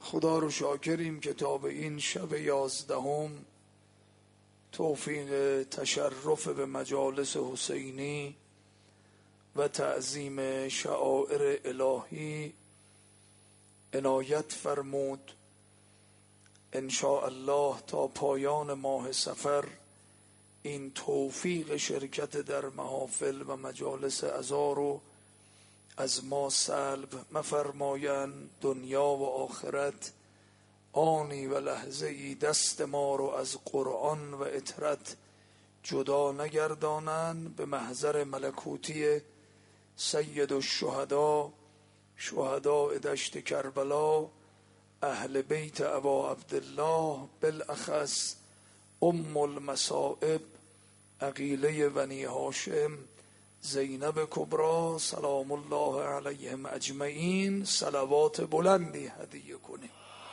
خدا رو شاکریم که تا به این شب 11 توفیق تشرف به مجالس حسینی و تعظیم شعائر الهی عنایت فرمود. ان شاء الله تا پایان ماه صفر این توفیق شرکت در محافل و مجالس عزا رو از ما سلب مفرمایند. دنیا و آخرت آنی و لحظه ای دست ما رو از قرآن و اطرت جدا نگردانند. به محضر ملکوتی سید الشهدا شهداء دشت کربلا اهل بیت ابا عبدالله بالاخص ام المصائب عقیله بنی هاشم زینب کبری سلام الله علیهم اجمعین صلوات بلندی هدیه کنیم.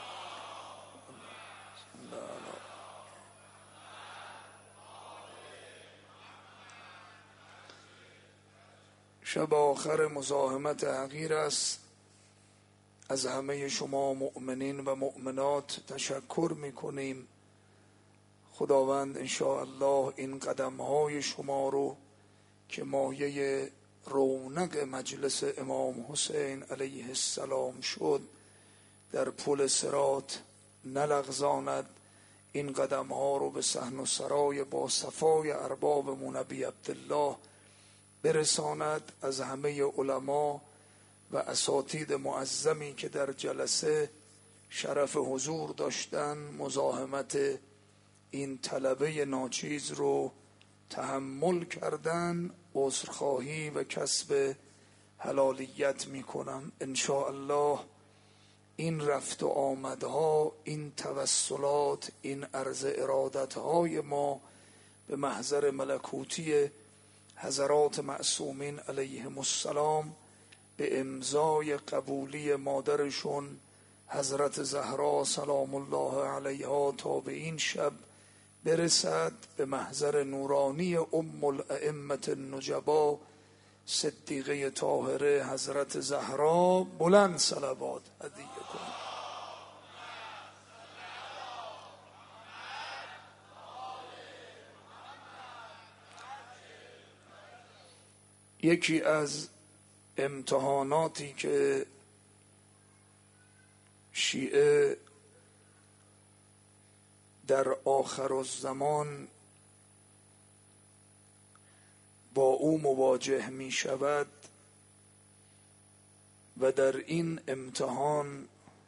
شب آخر مزاحمت حقیر است. از همه شما مؤمنین و مؤمنات تشکر میکنیم. خداوند ان شاء الله این قدمهای شما رو که مایه رونق مجلس امام حسین علیه السلام شد در پل صراط نلغزاند. این قدمها رو به صحن و سرای با صفای ارباب نبی عبدالله برساند. از همه علما و اساتید معظمی که در جلسه شرف حضور داشتن مزاحمت این طلبه ناچیز رو تحمل کردن، عذرخواهی و کسب حلالیت میکنم. ان شاء الله این رفت و آمدها، این توسلات، این عرض ارادتهای ما به محضر ملکوتی حضرات معصومین علیهم السلام به امضای قبولی مادرشون حضرت زهرا سلام الله علیها تا به این شب برسد. به محضر نورانی ام الائمه النجبا صدیقه طاهره حضرت زهرا بلند صلوات هدیه کنید. یکی از امتحاناتی که شیعه در آخر الزمان با او مواجه می شود و در این امتحان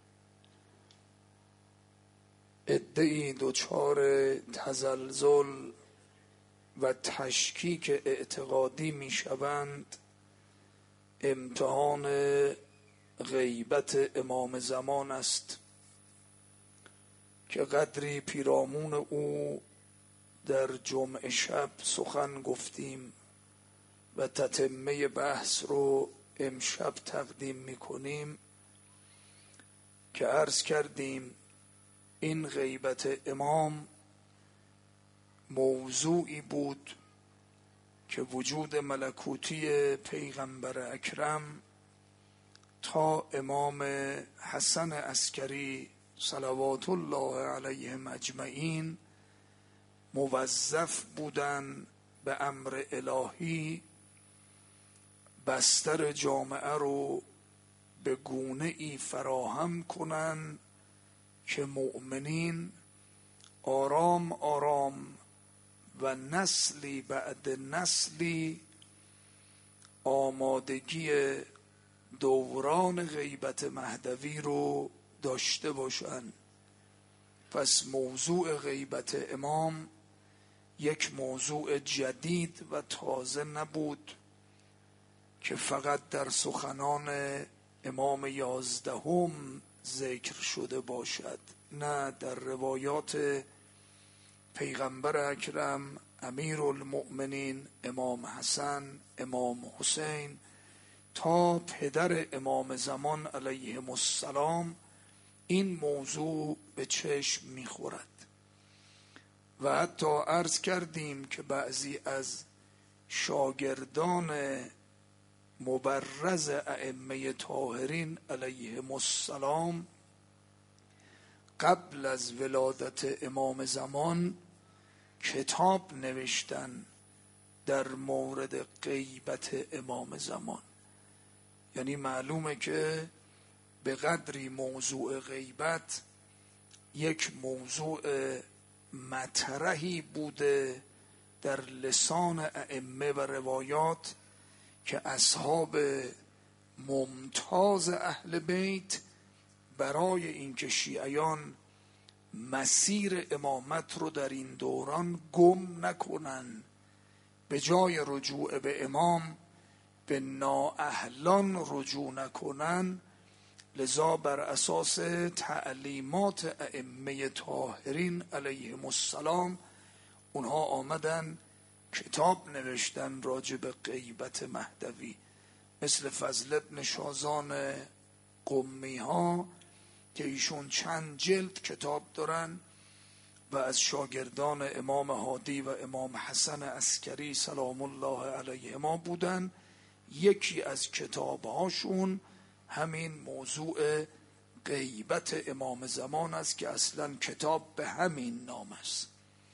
عده‌ای دچار تزلزل و تشکیک اعتقادی می شوند، امتحان غیبت امام زمان است که قدری پیرامون او در جمعه شب سخن گفتیم و تتمه بحث رو امشب تقدیم میکنیم که عرض کردیم این غیبت امام موضوعی بود که وجود ملکوتی پیغمبر اکرم تا امام حسن عسکری صلوات الله علیهم اجمعین موظف بودن به امر الهی بستر جامعه رو به گونه ای فراهم کنن که مؤمنین آرام آرام و نسلی بعد نسلی آمادگی دوران غیبت مهدوی رو داشته باشند. پس موضوع غیبت امام یک موضوع جدید و تازه نبود که فقط در سخنان امام 11 ذکر شده باشد، نه در روایات پیغمبر اکرم امیرالمؤمنین امام حسن، امام حسین تا پدر امام زمان علیهم السلام این موضوع به چشم میخورد. و حتی عرض کردیم که بعضی از شاگردان مبرز ائمه طاهرین علیهم السلام قبل از ولادت امام زمان کتاب نوشتن در مورد غیبت امام زمان. یعنی معلومه که به قدری موضوع غیبت یک موضوع مطرحی بوده در لسان ائمه و روایات که اصحاب ممتاز اهل بیت برای اینکه شیعیان مسیر امامت رو در این دوران گم نکنن، به جای رجوع به امام به نااهلان رجوع نکنن، لذا بر اساس تعلیمات ائمه طاهرین علیهم السلام اونها آمدن کتاب نوشتن راجع به غیبت مهدوی، مثل فضل ابن شازان قمی ها که ایشون چند جلد کتاب دارن و از شاگردان امام هادی و امام حسن عسکری سلام الله علیهما بودن. یکی از کتابهاشون همین موضوع غیبت امام زمان است که اصلا کتاب به همین نام است.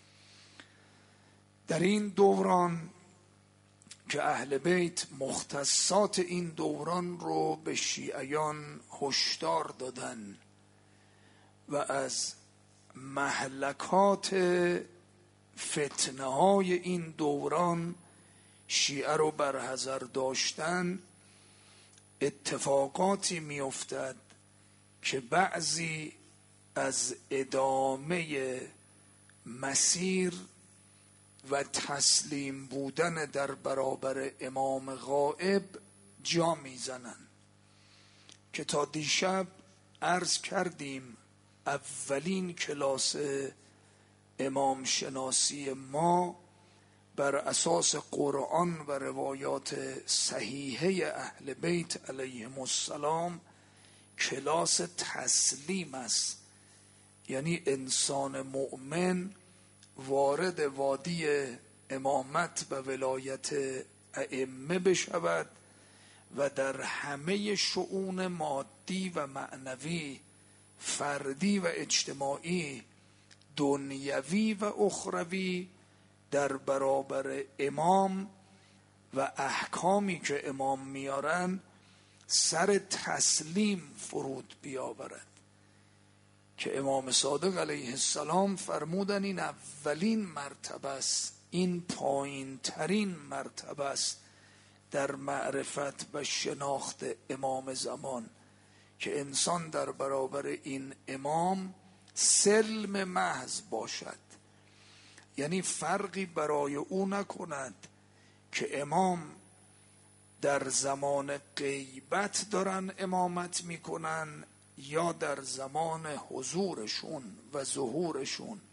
در این دوران که اهل بیت مختصات این دوران رو به شیعیان هشدار دادن و از مهلکات فتنه های این دوران شیعه رو برحذر داشتن، اتفاقاتی می افتد که بعضی از ادامه مسیر و تسلیم بودن در برابر امام غائب جا میزنن که تا دیشب عرض کردیم اولین کلاس امام شناسی ما بر اساس قرآن و روایات صحیحه اهل بیت علیهم السلام کلاس تسلیم است. یعنی انسان مؤمن وارد وادی امامت و ولایت ائمه بشود و در همه شؤون مادی و معنوی، فردی و اجتماعی، دنیوی و اخروی در برابر امام و احکامی که امام میارن سر تسلیم فرود بیاورد که امام صادق علیه السلام فرمودن این اولین مرتبه است، این پایین ترین مرتبه است در معرفت و شناخت امام زمان که انسان در برابر این امام سلم محض باشد. یعنی فرقی برای او نکند که امام در زمان غیبت دارن امامت میکنن یا در زمان حضورشون و ظهورشون.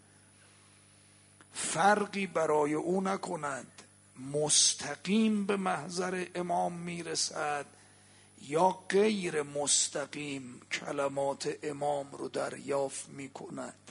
فرقی برای او نکند مستقیم به محضر امام میرسد یا غیر مستقیم کلمات امام رو دریافت میکند.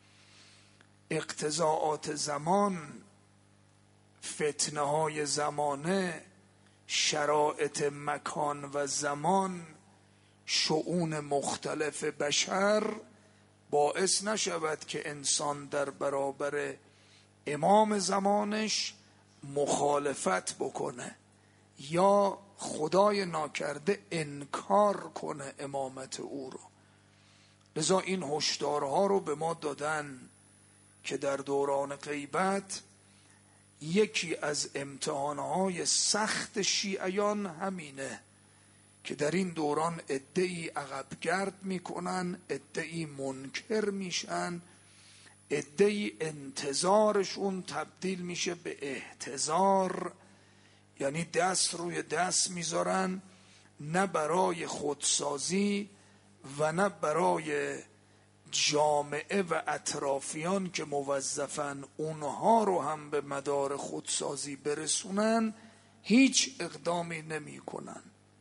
اقتضاعات زمان، فتنه های زمانه، شرایط مکان و زمان، شؤون مختلف بشر باعث نشود که انسان در برابر امام زمانش مخالفت بکنه یا خدای ناکرده انکار کنه امامت او رو. لذا این هشدارها رو به ما دادن که در دوران غیبت یکی از امتحانهای سخت شیعیان همینه که در این دوران عده‌ای عقبگرد میکنن، عده‌ای منکر میشن، عده‌ای انتظارشون تبدیل میشه به احتضار، یعنی دست روی دست میذارن، نه برای خودسازی و نه برای جامعه و اطرافیان که موظفن اونها رو هم به مدار خودسازی برسونن، هیچ اقدامی نمی کنن.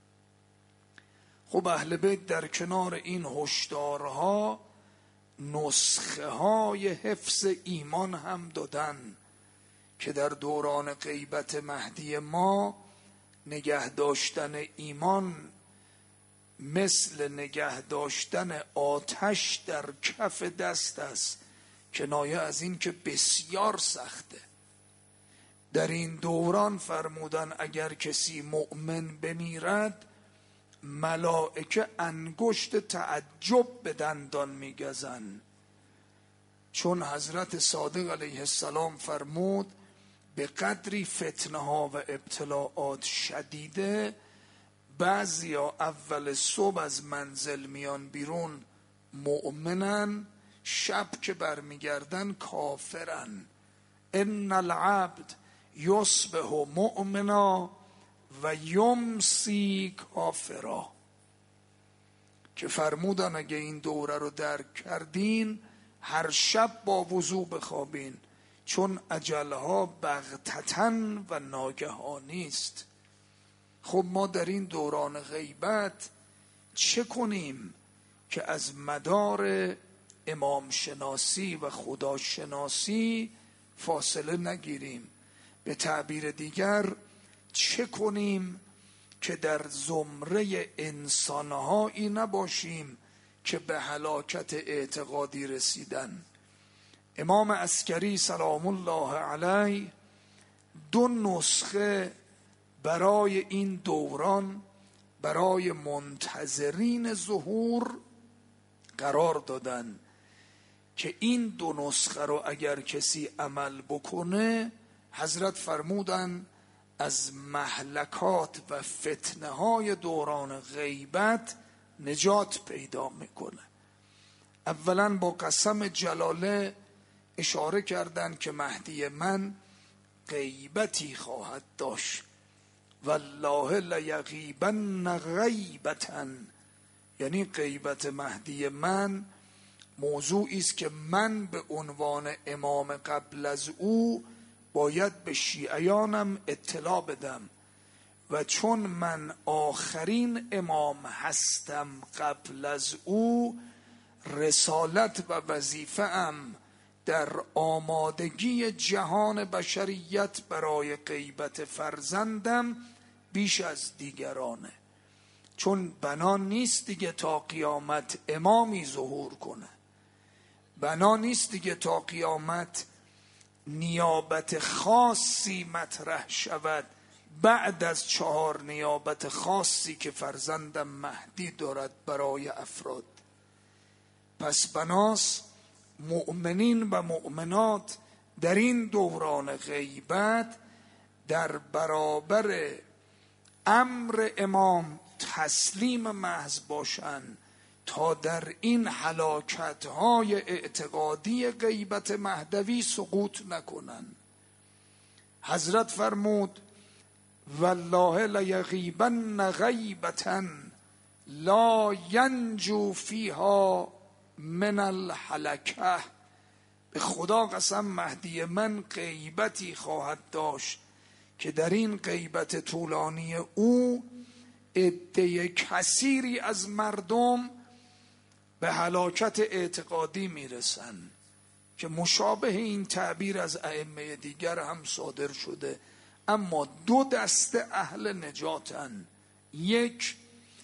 خب اهل بیت در کنار این هشدارها نسخه های حفظ ایمان هم دادن که در دوران غیبت مهدی ما نگه داشتن ایمان مثل نگه داشتن آتش در کف دست است، کنایه از این که بسیار سخته. در این دوران فرمودن اگر کسی مؤمن بمیرد ملائکه انگشت تعجب به دندان میگزن، چون حضرت صادق علیه السلام فرمود به قدری فتنه ها و ابتلاعات شدیده، بعضیا اول صبح از منزل میان بیرون مؤمنن، شب که برمیگردن کافرن. ان العبد یصبح مؤمنا و یمسی کافرا، که فرمودن اگه این دوره رو درک کردین هر شب با وضو بخوابین، چون اجلها بغتتن و ناگهانی است. خب ما در این دوران غیبت چه کنیم که از مدار امام شناسی و خداشناسی فاصله نگیریم؟ به تعبیر دیگر چه کنیم که در زمره انسانهایی نباشیم که به هلاکت اعتقادی رسیدن؟ امام عسکری سلام الله علیه 2 نسخه برای این دوران برای منتظرین ظهور قرار دادن که این 2 نسخه رو اگر کسی عمل بکنه، حضرت فرمودن از مهلکات و فتنه های دوران غیبت نجات پیدا میکنه. اولا با قسم جلاله اشاره کردن که مهدی من غیبتی خواهد داشت، والله لیغیبن غیبتا، یعنی غیبت مهدی من موضوعی است که من به عنوان امام قبل از او باید به شیعیانم اطلاع بدم، و چون من آخرین امام هستم قبل از او، رسالت و وظیفه ام در آمادگی جهان بشریت برای غیبت فرزندم بیش از دیگرانه. چون بنا نیست دیگه تا قیامت امامی ظهور کنه، بنا نیست دیگه تا قیامت نیابت خاصی مطرح شود بعد از 4 نیابت خاصی که فرزندم مهدی دارد برای افراد. پس بناست مؤمنین و مؤمنات در این دوران غیبت در برابر امر امام تسلیم محض باشند تا در این هلاکت‌های اعتقادی غیبت مهدوی سقوط نکنند. حضرت فرمود والله لیغیبن غیبتا لا ینجو فیها من الهلکه، به خدا قسم مهدی من غیبتی خواهد داشت که در این غیبت طولانی او عده کثیری از مردم به هلاکت اعتقادی میرسن، که مشابه این تعبیر از ائمه دیگر هم صادر شده. اما 2 دسته اهل نجاتن: 1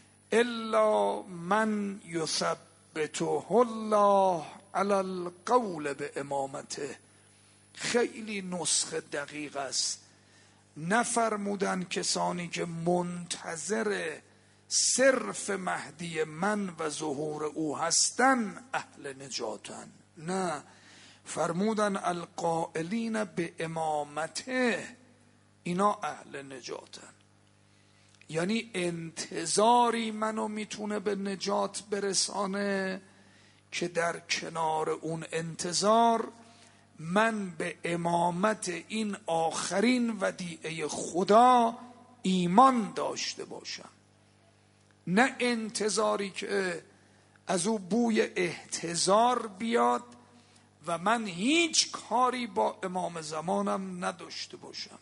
الا من یثبته الله علی القول به امامته. خیلی نسخه دقیق است، نفرمودن کسانی که منتظر صرف مهدی من و ظهور او هستن اهل نجاتن، نه، فرمودن القائلین به امامته اینا اهل نجاتن. یعنی انتظاری منو میتونه به نجات برسانه که در کنار اون انتظار من به امامت این آخرین ودیعه خدا ایمان داشته باشم، نه انتظاری که از او بوی احتضار بیاد و من هیچ کاری با امام زمانم نداشته باشم.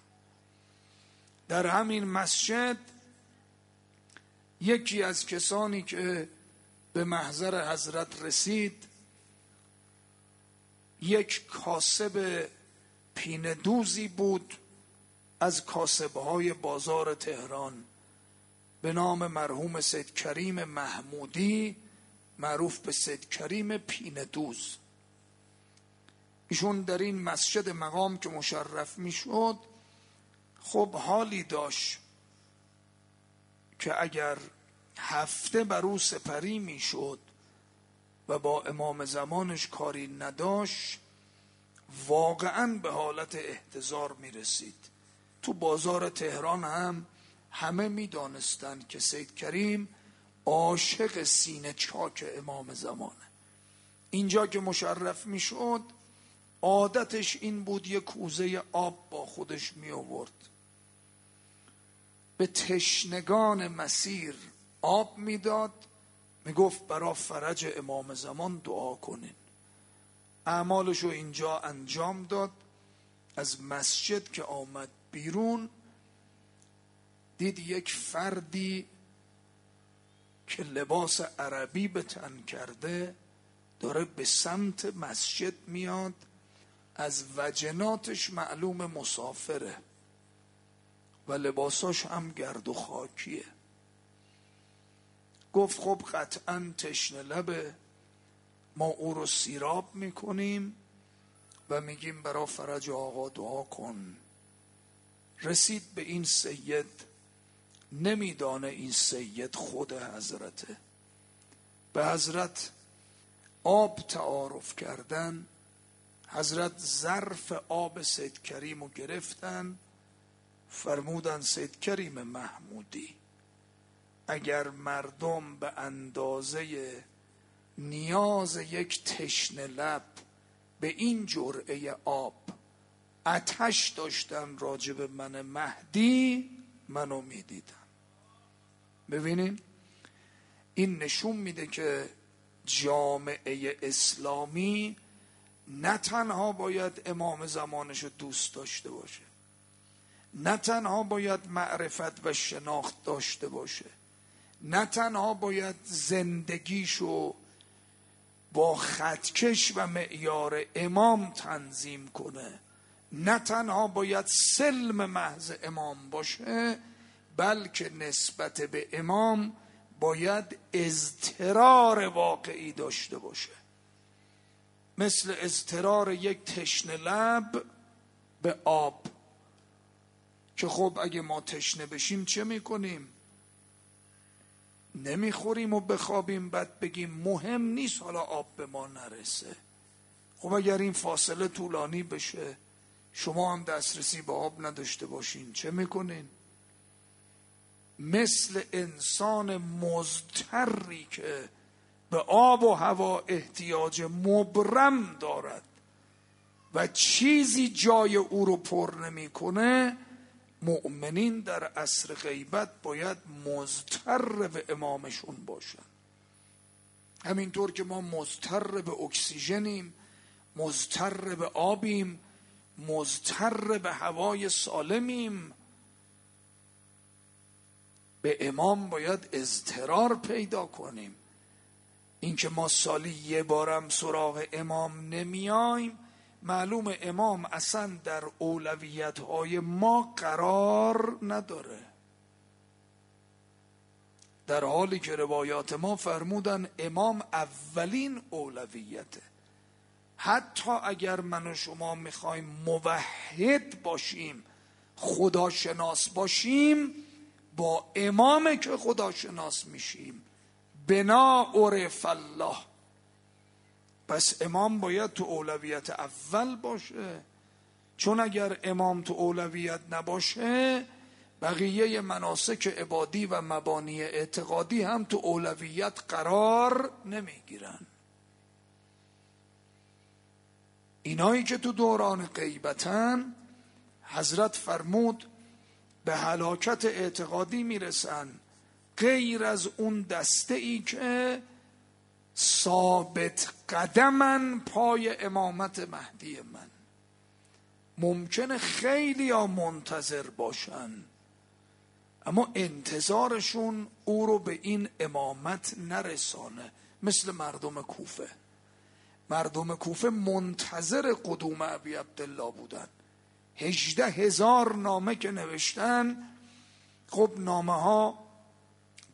در همین مسجد یکی از کسانی که به محضر حضرت رسید، یک کاسب پینه دوزی بود از کاسبهای بازار تهران. به نام مرحوم سید کریم محمودی معروف به سید کریم پینه دوز. ایشون در این مسجد مقام که مشرف می شد خب حالی داشت که اگر هفته بر او سپری می شد و با امام زمانش کاری نداشت واقعا به حالت احتضار می رسید. تو بازار تهران هم همه می دانستن که سید کریم عاشق سینه چاک امام زمانه. اینجا که مشرف می شد عادتش این بود یک کوزه آب با خودش می آورد، به تشنگان مسیر آب می داد، می گفت برای فرج امام زمان دعا کنین. اعمالشو اینجا انجام داد. از مسجد که آمد بیرون دید یک فردی که لباس عربی به تن کرده داره به سمت مسجد میاد. از وجناتش معلوم مسافره و لباساش هم گرد و خاکیه. گفت خب قطعا تشنه لبه، ما او رو سیراب میکنیم و میگیم برای فرج آقا دعا کن. رسید به این سید، نمیدانه این سید خود حضرته. به حضرت آب تعارف کردن. حضرت ظرف آب سید کریم رو گرفتن، فرمودن سید کریم محمودی اگر مردم به اندازه نیاز یک تشنه لب به این جرعه آب آتش داشتن راجب من مهدی منو میدیدن. ببینین این نشون میده که جامعه اسلامی نه تنها باید امام زمانش رو دوست داشته باشه، نه تنها باید معرفت و شناخت داشته باشه، نه تنها باید زندگیشو با خطکش و معیار امام تنظیم کنه، نه تنها باید سلم محض امام باشه، بلکه نسبت به امام باید اضطرار واقعی داشته باشه، مثل اضطرار یک تشنه لب به آب. که خب اگه ما تشنه بشیم چه میکنیم؟ نمیخوریم و بخوابیم بعد بگیم مهم نیست حالا آب به ما نرسه. خب اگر این فاصله طولانی بشه شما هم دسترسی به آب نداشته باشین چه میکنین؟ مثل انسان مضطری که به آب و هوا احتیاج مبرم دارد و چیزی جای او رو پر نمیکنه، مؤمنین در عصر غیبت باید مضطر به امامشون باشن. همینطور که ما مضطر به اکسیژنیم، مضطر به آبیم، مضطر به هوای سالمیم، به امام باید اضطرار پیدا کنیم. اینکه ما سالی یه بارم سراغ امام نمیایم معلوم امام اصلا در اولویت‌های ما قرار نداره، در حالی که روایات ما فرمودن امام اولین اولویته. حتی اگر من و شما میخوایم موحد باشیم، خداشناس باشیم، با امامه که خداشناس میشیم. بنا عرف الله. پس امام باید تو اولویت اول باشه، چون اگر امام تو اولویت نباشه بقیه مناسک عبادی و مبانی اعتقادی هم تو اولویت قرار نمیگیرن. اینایی که تو دوران غیبتن حضرت فرمود به هلاکت اعتقادی میرسن، غیر از اون دسته ای که ثابت قدمن پای امامت مهدی من. ممکنه خیلی ها منتظر باشن اما انتظارشون او رو به این امامت نرسانه. مثل مردم کوفه. مردم کوفه منتظر قدوم ابی عبدالله بودن. 18,000 نامه که نوشتن، خب نامه ها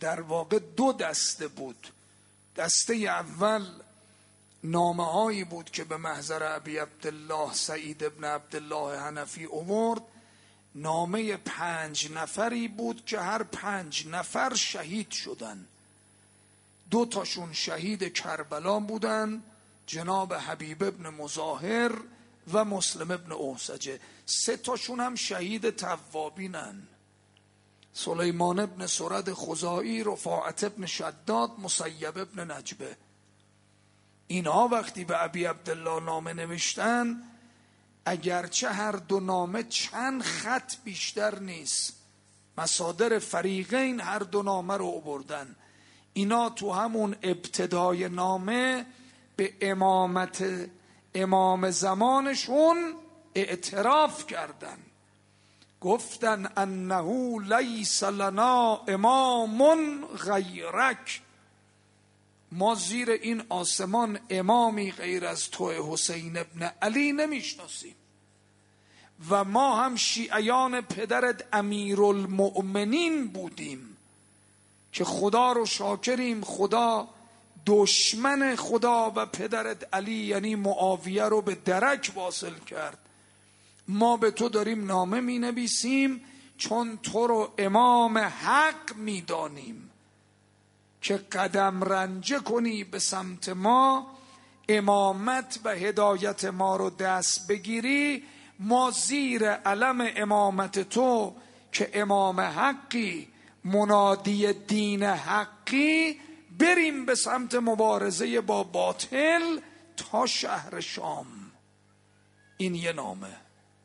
در واقع دو دسته بود. دسته اول نامه هایی بود که به محضر ابی عبدالله سعید ابن عبدالله حنفی آورد. نامه 5 نفری بود که هر 5 نفر شهید شدن. 2 تاشون شهید کربلا بودن، جناب حبیب ابن مظاهر و مسلم ابن اوسجه. 3 تاشون هم شهید توابینن، سلیمان ابن سرد خزاعی، رفاعت ابن شداد، مسیب ابن نجبه. اینها وقتی به ابی عبدالله نامه نوشتن، اگرچه هر 2 نامه چند خط بیشتر نیست، مصادر فریقین هر 2 نامه رو آوردن، اینا تو همون ابتدای نامه به امامت امام زمانشون اعتراف کردن، گفتن انه لیس لنا امام غیرک، ما زیر این آسمان امامی غیر از تو حسین ابن علی نمیشناسیم و ما هم شیعیان پدرت امیرالمؤمنین بودیم که خدا رو شاکریم، خدا دشمن خدا و پدرت علی یعنی معاویه رو به درک واصل کرد. ما به تو داریم نامه می نویسیم چون تو رو امام حق می دانیم که قدم رنجه کنی به سمت ما، امامت و هدایت ما رو دست بگیری، ما زیر علم امامت تو که امام حقی، منادی دین حقی، بریم به سمت مبارزه با باطل تا شهر شام. این یه نامه.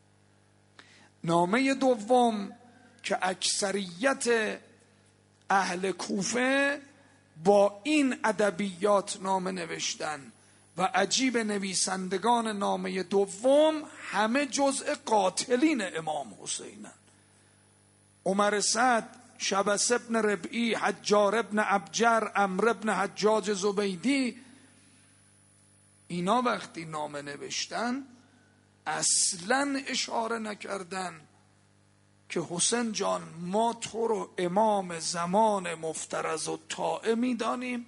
نامه دوم که اکثریت اهل کوفه با این ادبیات نامه نوشتن و عجیب نویسندگان نامه دوم همه جزء قاتلین امام حسینن. عمر سعد، شبس ابن ربعی، حجار ابن ابجر، عمرو ابن حجاج زبیدی، اینا وقتی نامه نوشتن اصلا اشاره نکردن که حسین جان ما تو رو امام زمان مفترض و طاعه می دانیم،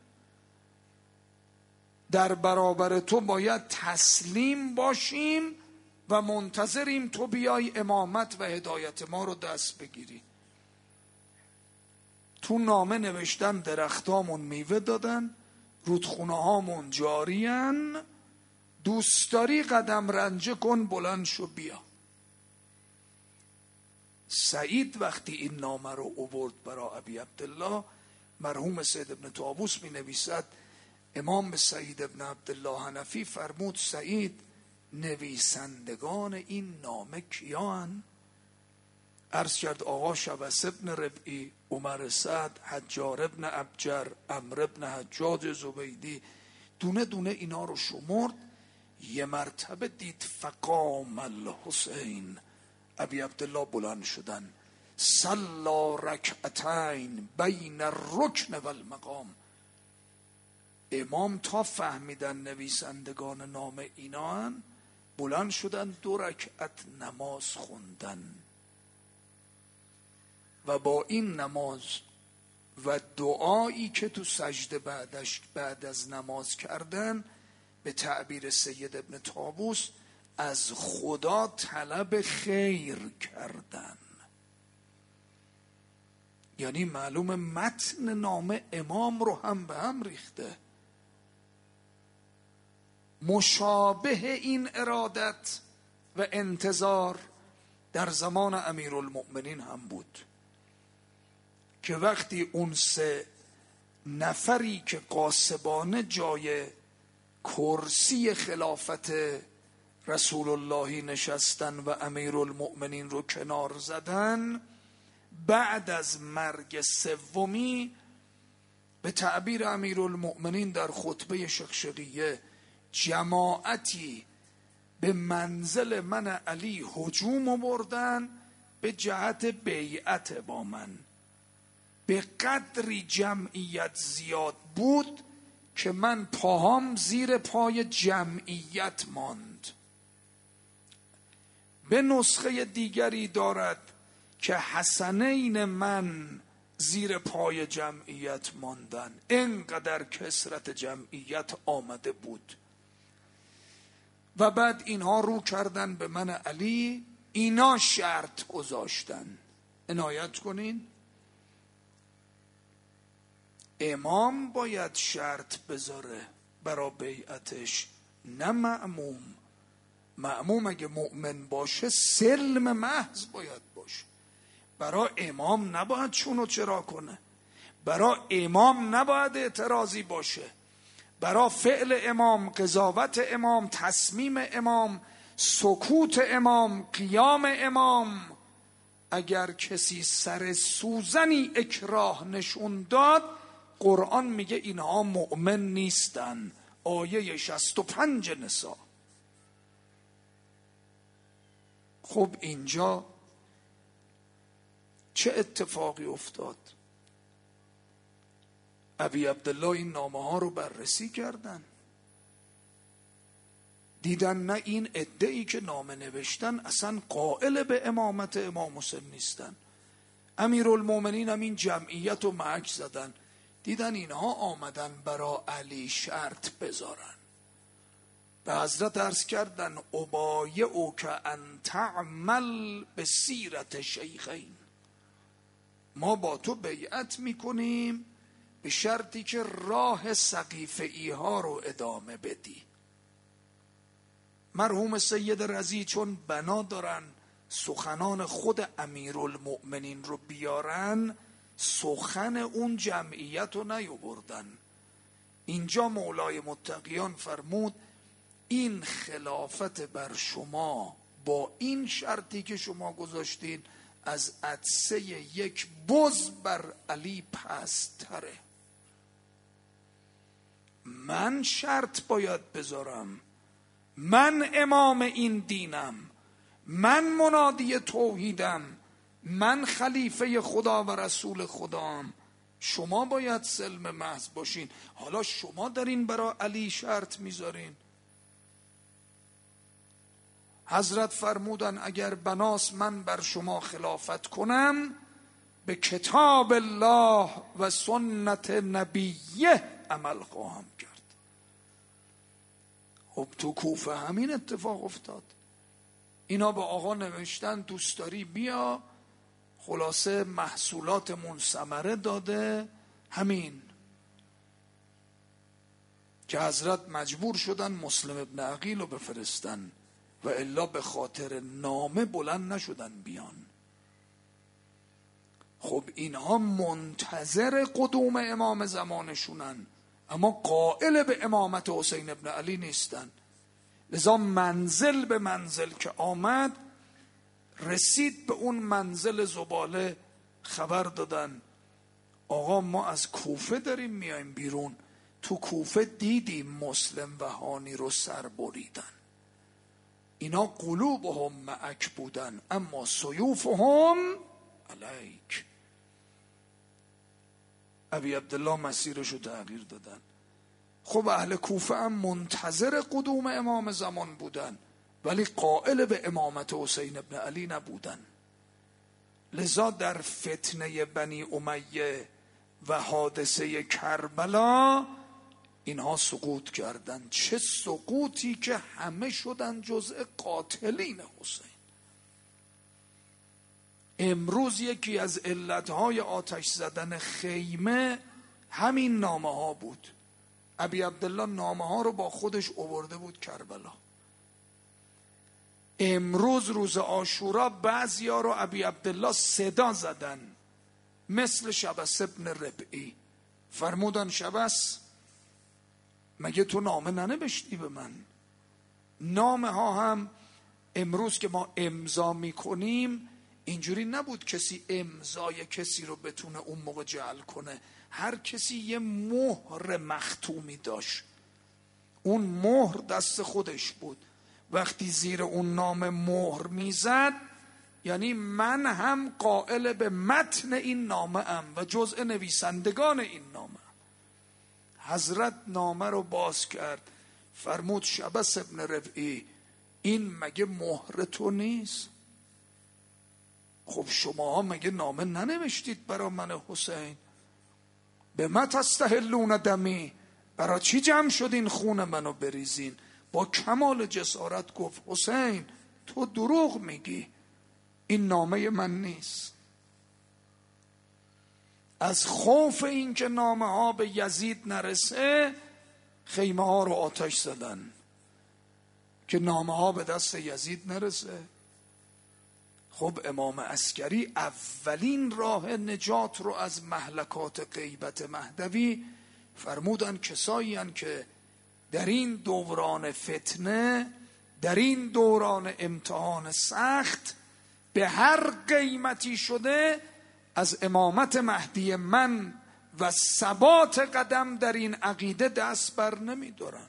در برابر تو باید تسلیم باشیم و منتظریم تو بیای امامت و هدایت ما رو دست بگیری. تو نامه نوشتن درختامون میوه دادن، رودخونه هامون جارین، دوست داری قدم رنجه کن، بلند شو بیا. سعید وقتی این نامه رو آورد برای ابی عبدالله، مرحوم سید ابن طاووس می نویسد امام به سعید ابن عبدالله حنفی فرمود سعید نویسندگان این نامه کیان؟ عرض کرد آقا شبس ابن ربعی، عمر سعد، حجار ابن ابجر، عمرو ابن حجاج زبیدی، دونه دونه اینا رو شمرد. یه مرتبه دید فقام الحسین، ابی عبدالله بلند شدن، صلی رکعتین بین الرکن و المقام. امام تا فهمیدن نویسندگان نامه اینا هن، بلند شدن 2 رکعت نماز خوندن و با این نماز و دعایی که تو سجده بعد از نماز کردن، به تعبیر سید ابن طاووس از خدا طلب خیر کردن. یعنی معلوم متن نامه امام رو هم به هم ریخته. مشابه این ارادت و انتظار در زمان امیرالمؤمنین هم بود که وقتی اون 3 نفری که غاصبانه جای کرسی خلافت رسول اللهی نشستن و امیرالمؤمنین رو کنار زدن، بعد از مرگ 3 به تعبیر امیرالمؤمنین در خطبه شقشقیه، جماعتی به منزل من علی هجوم آوردن به جهت بیعت با من. به قدری جمعیت زیاد بود که من پاهام زیر پای جمعیت ماند. به نسخه دیگری دارد که حسنین من زیر پای جمعیت ماندن، اینقدر کثرت جمعیت آمده بود. و بعد اینها رو کردن به من علی، اینا شرط گذاشتن. عنایت کنین، امام باید شرط بذاره برای بیعتش، نه مأموم. مأموم اگه مؤمن باشه سلم محض باید باشه. برای امام نباید چون و چرا کنه، برای امام نباید اعتراضی باشه، برای فعل امام، قضاوت امام، تصمیم امام، سکوت امام، قیام امام. اگر کسی سر سوزنی اکراه نشون داد، قرآن میگه اینها مؤمن نیستن. آیه 65 نساء. خب اینجا چه اتفاقی افتاد؟ ابی عبدالله این نامه ها رو بررسی کردن، دیدن نه این عده‌ای که نامه نوشتن اصلا قائل به امامت امام حسین نیستن. امیرالمومنین هم این جمعیت رو محک زدن، دیدن اینها آمدن برا علی شرط بذارن. به حضرت عرض کردن ابایعک ان تعمل به سیرت شیخین، ما با تو بیعت میکنیم به شرطی که راه سقیفه‌ای ها رو ادامه بدی. مرحوم سید رضی چون بنا دارن سخنان خود امیرالمؤمنین رو بیارن، سخن اون جمعیت رو نیاوردن. اینجا مولای متقیان فرمود این خلافت بر شما با این شرطی که شما گذاشتین از عطسه یک بز بر علی پست‌تره. من شرط باید بذارم، من امام این دینم، من منادی توحیدم، من خلیفه خدا و رسول خدام، شما باید سلم محض باشین. حالا شما دارین برای علی شرط میذارین. حضرت فرمودن اگر بناس من بر شما خلافت کنم، به کتاب الله و سنت نبیه عمل خواهم کرد. خب تو کوفه همین اتفاق افتاد. اینا به آقا نوشتن دوست داری بیا، خلاصه محصولاتمون ثمره داده، همین که حضرت مجبور شدن مسلم ابن عقیل رو بفرستن و الا به خاطر نامه بلند نشدن بیان. خب اینها منتظر قدوم امام زمانشونن، اما قائل به امامت حسین ابن علی نیستن. لذا منزل به منزل که آمد، رسید به اون منزل زباله، خبر دادن آقا ما از کوفه داریم میایم بیرون، تو کوفه دیدیم مسلم و هانی رو سر بریدن، اینا قلوبهم معک بودن اما سیوفهم علیک. ابی عبدالله مسیرش رو تغییر دادن. خب اهل کوفه هم منتظر قدوم امام زمان بودن ولی قائل به امامت حسین ابن علی نبودن. لذا در فتنه بنی امیه و حادثه کربلا اینها سقوط کردن. چه سقوطی که همه شدن جزء قاتلین حسین. امروز یکی از علتهای آتش زدن خیمه همین نامه ها بود. ابی عبدالله نامه ها رو با خودش آورده بود کربلا. امروز روز عاشورا بعضیا رو ابی عبدالله صدا زدن، مثل شبس ابن ربعی. فرمودن شبس مگه تو نامه ننوشتی به من؟ نامه ها هم امروز که ما امضا میکنیم اینجوری نبود کسی امضای کسی رو بتونه اون موقع جعل کنه. هر کسی یه مهر مختومی داشت، اون مهر دست خودش بود. وقتی زیر اون نام مهر میزد یعنی من هم قائل به متن این نامه ام و جزء نویسندگان این نامه. حضرت نامه رو باز کرد، فرمود شبس ابن ربعی این مگه مهر تو نیست؟ خب شماها مگه نامه ننوشتید برا من حسین؟ به ما تستحلون دمی، برا چی جمع شدین خون منو بریزین؟ با کمال جسارت گفت حسین تو دروغ میگی، این نامه من نیست. از خوف این که نامه ها به یزید نرسه خیمه ها رو آتش زدن که نامه ها به دست یزید نرسه. خب امام عسکری اولین راه نجات رو از مهلکات غیبت مهدوی فرمودن کسایی هن که در این دوران فتنه، در این دوران امتحان سخت، به هر قیمتی شده از امامت مهدی من و ثبات قدم در این عقیده دست بر نمی دارن.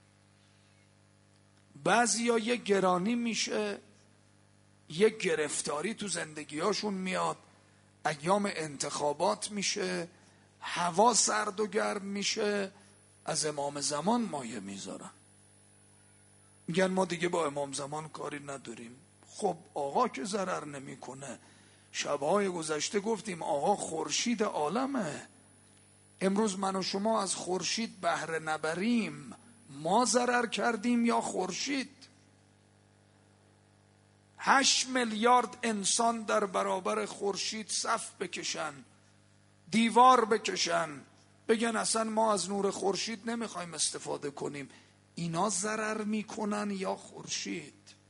بعضیا یه گرانی میشه، یه گرفتاری تو زندگیاشون میاد، ایام انتخابات میشه، هوا سرد و گرم میشه، از امام زمان مایه میذارن، میگن ما دیگه با امام زمان کاری نداریم. خب آقا که ضرر نمیکنه. شبهای گذشته گفتیم آقا خورشید عالمه. امروز من و شما از خورشید بهره نبریم، ما ضرر کردیم یا خورشید؟ 8 میلیارد انسان در برابر خورشید صف بکشن، دیوار بکشن، بگن اصلا ما از نور خورشید نمیخوایم استفاده کنیم، اینا ضرر میکنن یا خورشید؟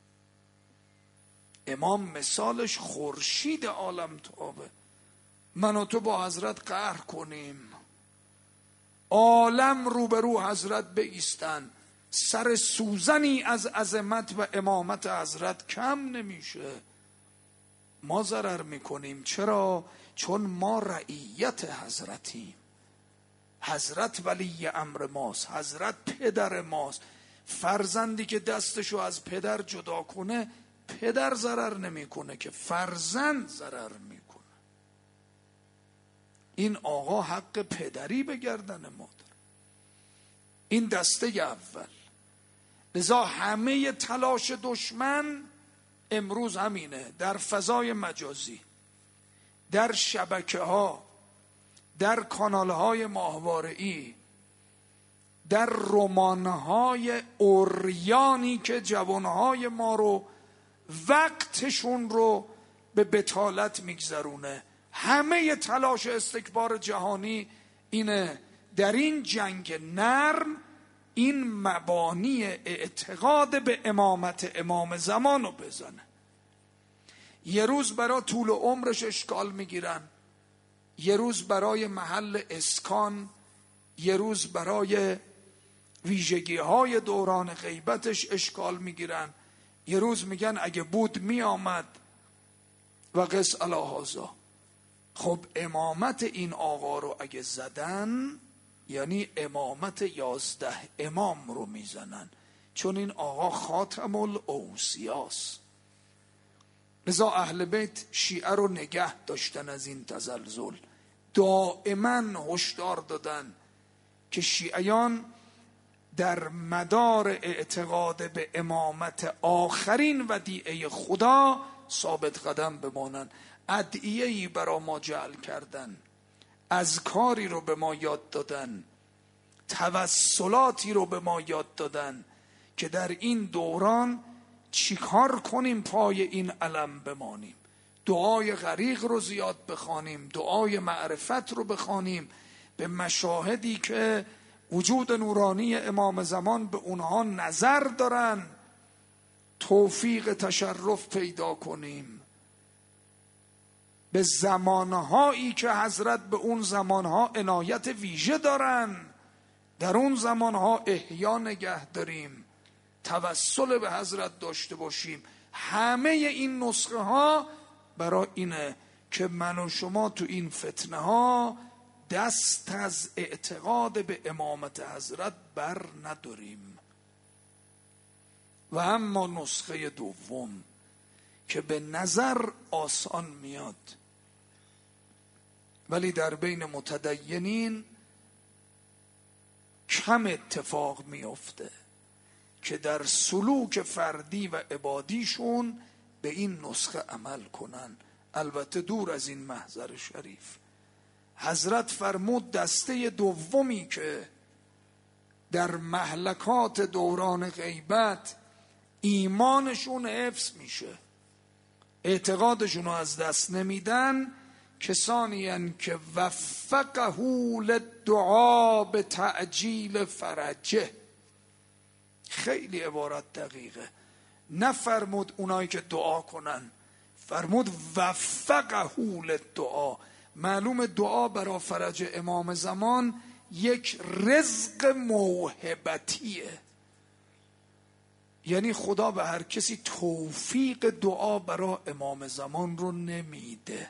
امام مثالش خورشید عالم تابه. من و تو با حضرت قهر کنیم، عالم روبرو حضرت بایستن، سر سوزنی از عظمت و امامت حضرت کم نمیشه، ما ضرر میکنیم. چرا؟ چون ما رعیت حضرتیم. حضرت ولی امر ماست، حضرت پدر ماست. فرزندی که دستشو از پدر جدا کنه پدر ضرر نمیکنه که فرزند ضرر میکنه. این آقا حق پدری به گردن ما داره. این دسته اول. لذا همه تلاش دشمن امروز همینه، در فضای مجازی، در شبکه ها، در کانال های ماهواره‌ای، در رمان های اوریانی که جوانهای ما رو وقتشون رو به بطالت میگذرونه. همه تلاش استکبار جهانی اینه در این جنگ نرم این مبانی اعتقاد به امامت امام زمان رو بزنه. یه روز برای طول عمرش اشکال میگیرن، یه روز برای محل اسکان، یه روز برای ویژگی های دوران غیبتش اشکال میگیرن، یه روز میگن اگه بود میآمد و قس علی هذا. خب امامت این آقا رو اگه زدن یعنی امامت 11 امام رو میزنن، چون این آقا خاتم الاوصیاست. لذا اهل بیت شیعه رو نگه داشتن از این تزلزل، دائما هشدار دادن که شیعیان در مدار اعتقاد به امامت آخرین ودیعه خدا ثابت قدم بمانند. ادعیه‌ای برا ما جعل کردن، اذکاری رو به ما یاد دادن، توسلاتی رو به ما یاد دادن که در این دوران چیکار کنیم پای این علم بمانیم. دعای غریق رو زیاد بخوانیم، دعای معرفت رو بخوانیم، به مشاهدی که وجود نورانی امام زمان به اونها نظر دارن توفیق تشرف پیدا کنیم، به زمانهایی که حضرت به اون زمانها عنایت ویژه دارن در اون زمانها احیا نگه داریم، توسل به حضرت داشته باشیم. همه این نسخه ها برای اینه که من و شما تو این فتنه ها دست از اعتقاد به امامت حضرت بر نداریم. و اما نسخه دوم که به نظر آسان میاد ولی در بین متدینین کم اتفاق میفته که در سلوک فردی و عبادیشون به این نسخه عمل کنن. البته دور از این محضر شریف. حضرت فرمود دسته دومی که در مهلکات دوران غیبت ایمانشون حفظ میشه، اعتقادشون رو از دست نمیدن، کسانی هستند که وفقه للدعا به تعجیل فرجه. خیلی عبارت دقیقه، نفرمود اونایی که دعا کنن، فرمود وفقه للدعا. معلوم دعا برای فرج امام زمان یک رزق موهبتیه، یعنی خدا به هر کسی توفیق دعا برای امام زمان رو نمیده.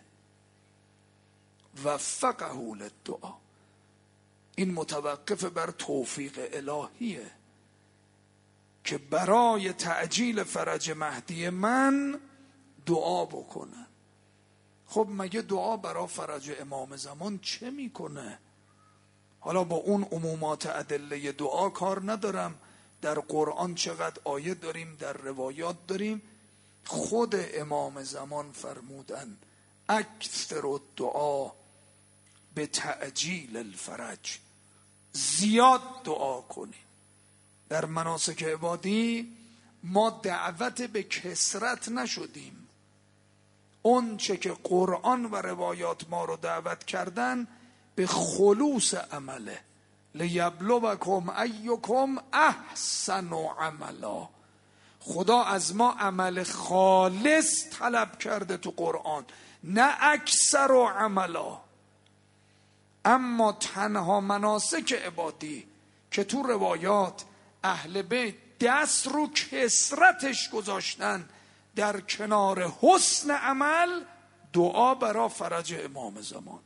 وفقه للدعا، این متوقف بر توفیق الهیه که برای تعجیل فرج مهدی من دعا بکنن. خب مگه دعا برای فرج امام زمان چه میکنه؟ حالا با اون عمومات ادله دعا کار ندارم، در قرآن چقدر آیه داریم، در روایات داریم. خود امام زمان فرمودن اکثر الدعا به تعجیل الفرج، زیاد دعا کنیم. در مناسک عبادی ما دعوت به کثرت نشدیم، اون چه که قرآن و روایات ما رو دعوت کردن به خلوص عمله. لیبلوکم ایکم احسن عملا. خدا از ما عمل خالص طلب کرده تو قرآن، نه اکثر و عملا. اما تنها مناسک عبادی که تو روایات اهل بیت دست رو کثرتش گذاشتن در کنار حسن عمل، دعا برای فرج امام زمان،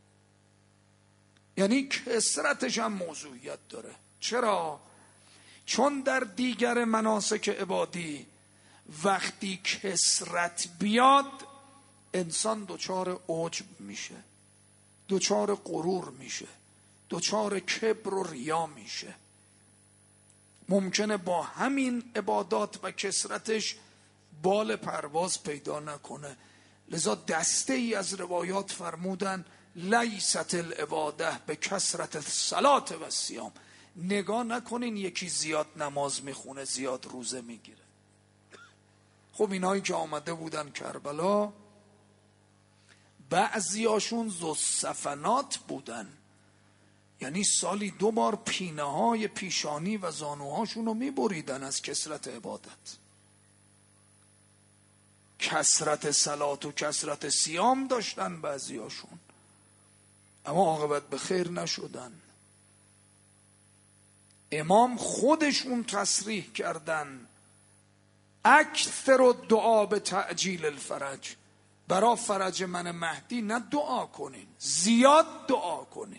یعنی کثرتش هم موضوعیت داره. چرا؟ چون در دیگر مناسک عبادی وقتی کثرت بیاد انسان دچار عجب میشه، دچار غرور میشه، دچار کبر و ریا میشه. ممکنه با همین عبادات و کثرتش بال پرواز پیدا نکنه. لذا دسته ای از روایات فرمودن لیست العباده به کثرت الصلاة و الصیام. نگاه نکنین یکی زیاد نماز میخونه، زیاد روزه میگیره. خب اینایی که آمده بودن کربلا بعضیاشون ذوالصفنات بودن، یعنی سالی 2 بار پینه های پیشانی و زانوهاشون رو میبریدن از کثرت عبادت. کثرت صلات و کثرت صیام داشتن بعضیاشون، اما عاقبت به خیر نشدن. امام خودشون تصریح کردن اکثر الدعا به تعجیل الفرج. برای فرج من مهدی نه دعا کنین، زیاد دعا کنین.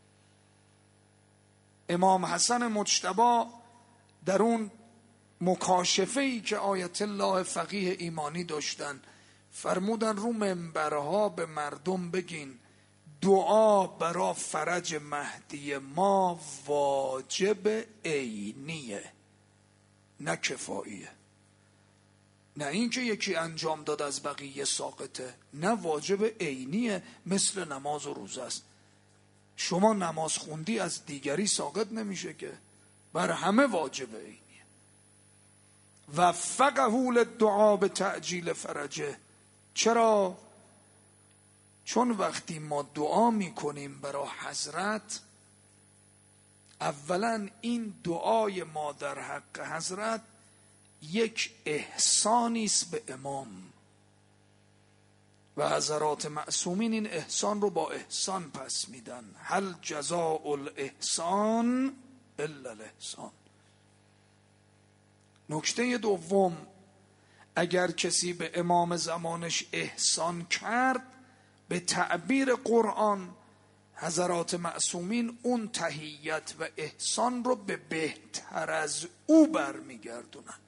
امام حسن مجتبی در اون مکاشفه‌ای که آیت الله فقیه ایمانی داشتن فرمودن رو منبرها به مردم بگین دعا برای فرج مهدی ما واجب عینیه، نه کفاییه. نه اینکه یکی انجام داد از بقیه ساقطه، نه واجب عینیه، مثل نماز و روزه است. شما نماز خوندی از دیگری ساقط نمیشه که، بر همه واجب عینیه. وفقه للدعا به تعجیل فرجه. چرا؟ چون وقتی ما دعا میکنیم برای حضرت، اولا این دعای ما در حق حضرت یک احسانی است به امام و حضرات معصومین این احسان رو با احسان پس میدن. هل جزاء الاحسان الا الاحسان. نکته دوم، اگر کسی به امام زمانش احسان کرد، به تعبیر قرآن حضرات معصومین اون تحیت و احسان رو به بهتر از او برمیگردونن.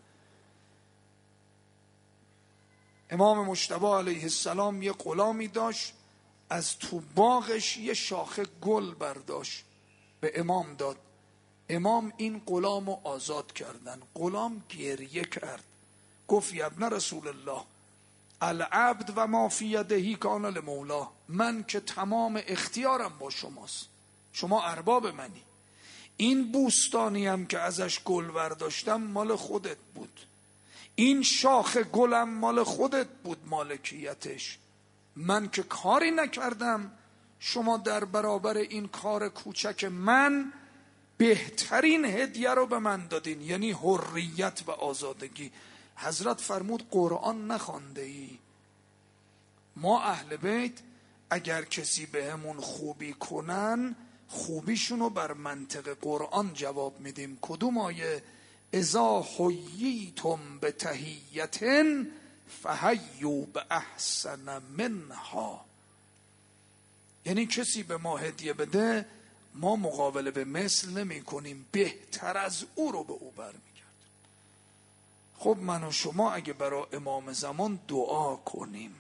امام مجتبی علیه السلام یه غلامی داشت، از تو باغش یه شاخه گل برداشت به امام داد. امام این غلام رو آزاد کردن. غلام گریه کرد، گفت یا ابن رسول الله العبد و ما فی یده کان لمولا، من که تمام اختیارم با شماست، شما ارباب منی. این بوستانی هم که ازش گل برداشتم مال خودت بود، این شاخ گلم مال خودت بود مالکیتش، من که کاری نکردم، شما در برابر این کار کوچک من بهترین هدیه رو به من دادین، یعنی حریت و آزادگی. حضرت فرمود قرآن نخوانده ای؟ ما اهل بیت اگر کسی به همون خوبی کنن، خوبیشونو بر منطق قرآن جواب میدیم. کدوم آیه؟ اذا حییتم بتحیة فحیوا باحسن منها. یعنی کسی به ما هدیه بده، ما مقابله به مثل نمی کنیم، بهتر از او رو به او برمیگردیم. خب من و شما اگه برای امام زمان دعا کنیم،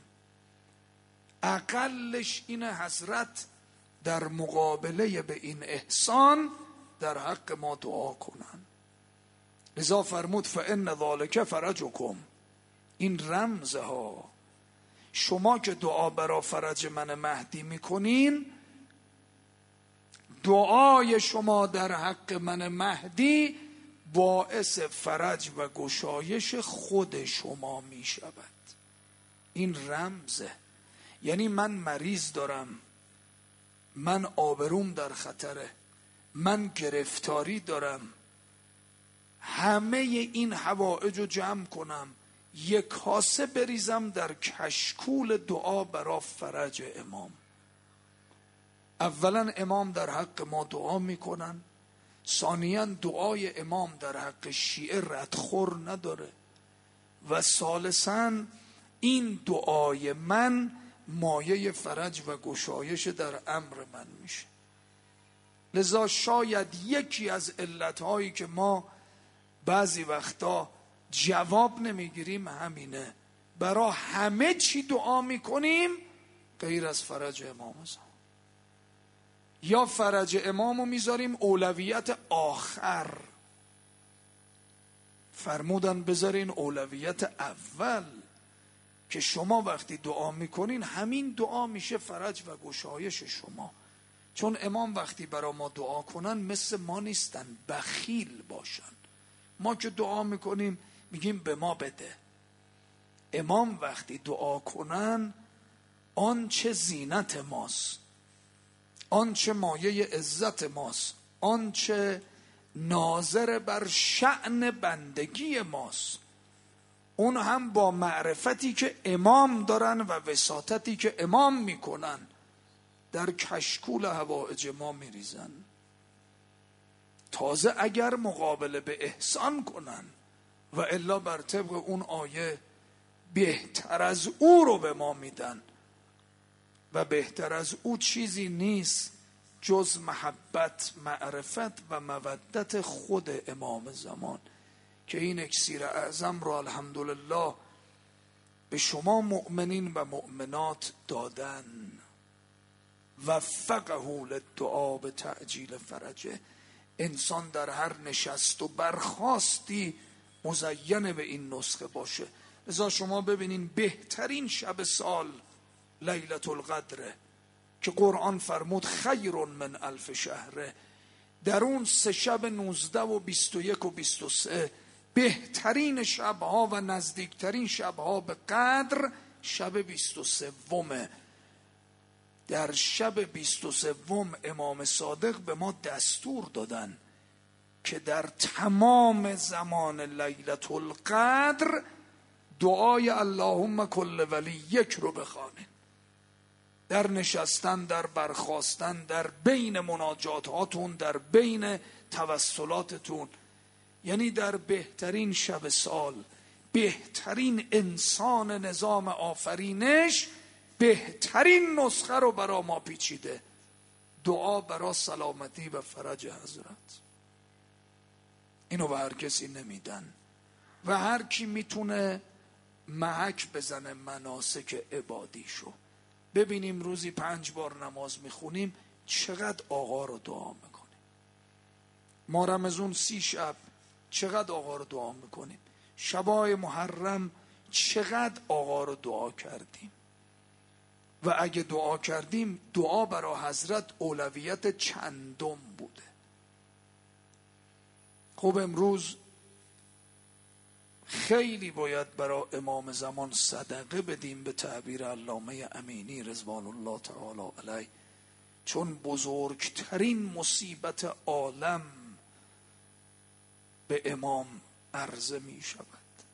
اقلش اینه حضرت در مقابله به این احسان در حق ما دعا کنن. لذا فرمود فان ذلک فرجکم، این رمزها. شما که دعا برای فرج من مهدی میکنین، دعای شما در حق من مهدی باعث فرج و گشایش خود شما می شود. این رمزه. یعنی من مریض دارم، من آبروم در خطره، من گرفتاری دارم، همه این حوائج رو جمع کنم، یک کاسه بریزم در کشکول دعا برای فرج امام. اولا امام در حق ما دعا میکنن، ثانیاً دعای امام در حق شیعه ردخور نداره، و ثالثاً این دعای من مایه فرج و گشایش در امر من میشه. لذا شاید یکی از علتهایی که ما بعضی وقتا جواب نمیگیریم همینه، برای همه چی دعا میکنیم غیر از فرج امام زمان، یا فرج امامو میذاریم اولویت آخر. فرمودن بذارین اولویت اول، که شما وقتی دعا میکنین همین دعا میشه فرج و گشایش شما. چون امام وقتی برای ما دعا کنن مثل ما نیستن بخیل باشن. ما که دعا میکنیم میگیم به ما بده. امام وقتی دعا کنن آنچه زینت ماست، آنچه مایه عزت ماست، آنچه ناظر بر شأن بندگی ماست، اون هم با معرفتی که امام دارن و وساطتی که امام میکنن در کشکول حوائج ما میریزن. تازه اگر مقابله به احسان کنن و الا بر طبق اون آیه بهتر از او رو به ما میدن، و بهتر از او چیزی نیست جز محبت، معرفت و مودت خود امام زمان، که این اکسیر اعظم را الحمدلله به شما مؤمنین و مؤمنات دادن. وفقه للدعا به تعجیل فرجه. انسان در هر نشست و برخاستی مزین به این نسخه باشه. لذا شما ببینین بهترین شب سال لیلة القدره که قرآن فرمود خیر من الف شهره، در اون 3 شب 19 و 21 و 23 بهترین شبها و نزدیکترین شبها به قدر شب 23. در شب 23 امام صادق به ما دستور دادن که در تمام زمان لیلة القدر دعای اللهم کل ولی یک رو بخوانید. در نشستن، در برخاستن، در بین مناجاتاتون، در بین توسلاتتون، یعنی در بهترین شب سال، بهترین انسان نظام آفرینش بهترین نسخه رو برا ما پیچیده، دعا برا سلامتی و فرج حضرت. اینو به هر کسی نمیدن و هر کی میتونه محک بزنه مناسک عبادیشو. ببینیم روزی 5 بار نماز میخونیم چقدر آقا رو دعا میکنیم. ما رمضان 30 شب چقدر آقا رو دعا میکنیم. شبای محرم چقدر آقا رو دعا کردیم و اگه دعا کردیم دعا برای حضرت اولویت چندم بوده. خب امروز خیلی باید برای امام زمان صدقه بدیم به تعبیر علامه امینی رضوان الله تعالی علیه، چون بزرگترین مصیبت عالم به امام عرضه می شود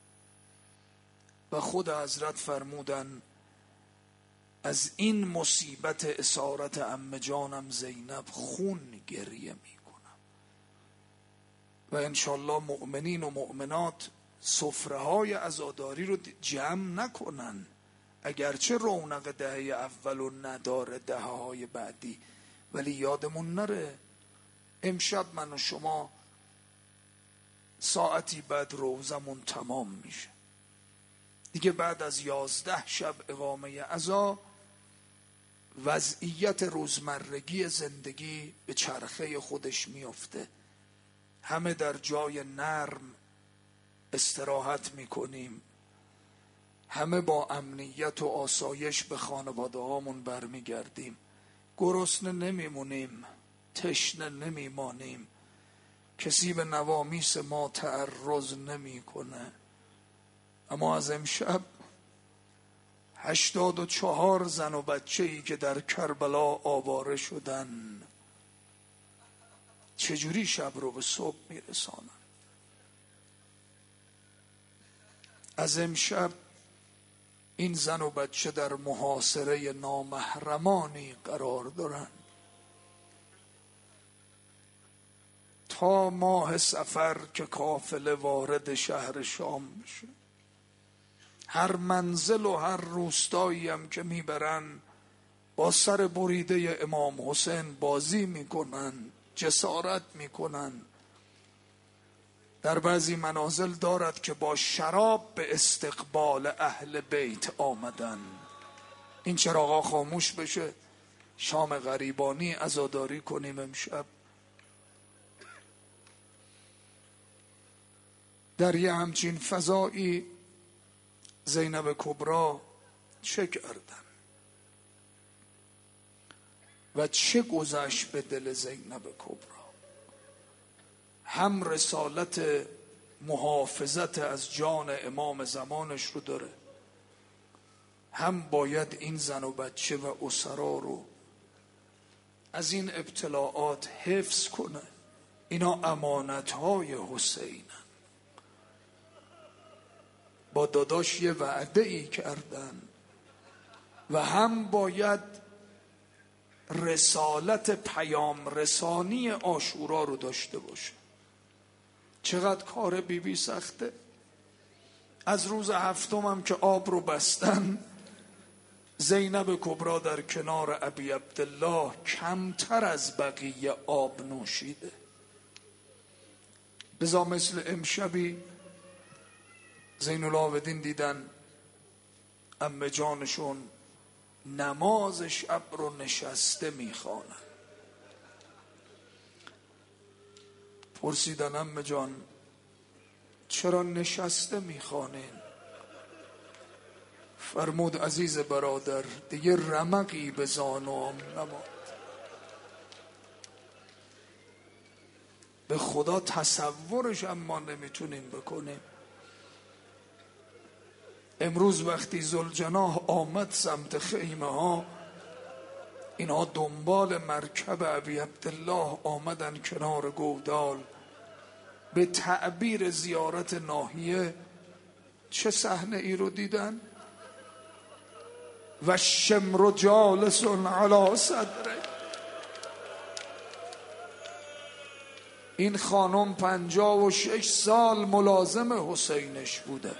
و خود حضرت فرمودن از این مصیبت اسارت عمه جانم زینب خون گریه می کنم و انشالله مؤمنین و مؤمنات سفره های عزاداری رو جمع نکنن، اگرچه رونق دهه اول و نداره دهه های بعدی، ولی یادمون نره امشب من و شما ساعتی بعد روزمون تمام میشه دیگه، بعد از 11 شب اقامه عزا وضعیت روزمرگی زندگی به چرخه خودش میفته، همه در جای نرم استراحت میکنیم، همه با امنیت و آسایش به خانواده هامون برمیگردیم، گرسنه نمیمونیم، تشنه نمیمانیم، کسی به نوامیس ما تعرض نمیکنه. اما از امشب 84 زن و بچه‌ای که در کربلا آواره شدن چجوری شب رو به صبح میرسانن؟ از امشب این زن و بچه در محاصره نامحرمانی قرار دارن تا ماه صفر که قافله وارد شهر شام بشه. هر منزل و هر روستایی هم که میبرن با سر بریده امام حسین بازی میکنن، جسارت میکنن. در بعضی منازل دارد که با شراب به استقبال اهل بیت آمدن. این چراغا خاموش بشه، شام غریبانی عزاداری کنیم امشب. در یه همچین فضایی زینب کبرا چه کردن و چه گذشت به دل زینب کبرا؟ هم رسالت محافظت از جان امام زمانش رو داره، هم باید این زن و بچه و اسرا رو از این ابتلاعات حفظ کنه. اینا امانتهای حسینن. با داداش یه وعده ای کردن و هم باید رسالت پیام رسانی عاشورا رو داشته باشه. چقدر کار بیبی سخته. از روز هفتم هم که آب رو بستن، زینب کبرا در کنار ابی عبدالله کمتر از بقیه آب نوشیده. بزا مثل امشبی زین العابدین دیدن عمه جانشون نماز شب رو نشسته میخوانن. پرسیدن عمه جان چرا نشسته میخوانین؟ فرمود عزیز برادر دیگه رمقی به زانوام نماد. به خدا تصورش اما نمیتونیم بکنیم. امروز وقتی ذوالجناح آمد سمت خیمه ها، اینها دنبال مرکب ابی عبدالله آمدن کنار گودال. به تعبیر زیارت ناحیه چه صحنه ای رو دیدن؟ و شمر جالس علی صدره. این خانم 56 سال ملازم حسینش بوده.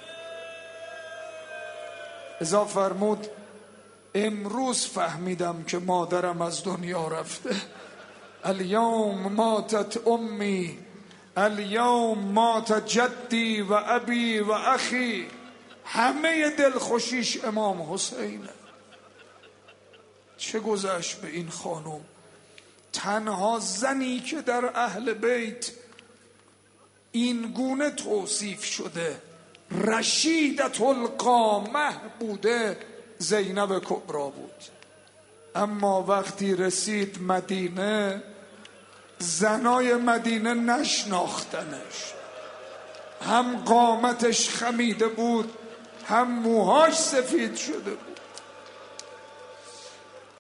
ازا فرمود امروز فهمیدم که مادرم از دنیا رفته. الیوم ماتت امی، الیوم مات جدی و ابی و اخی. همه دلخوشیش امام حسینه. چه گذشت به این خانم؟ تنها زنی که در اهل بیت این گونه توصیف شده رشیدت القامه بوده، زینب کبرا بود. اما وقتی رسید مدینه، زنای مدینه نشناختنش. هم قامتش خمیده بود، هم موهاش سفید شده بود.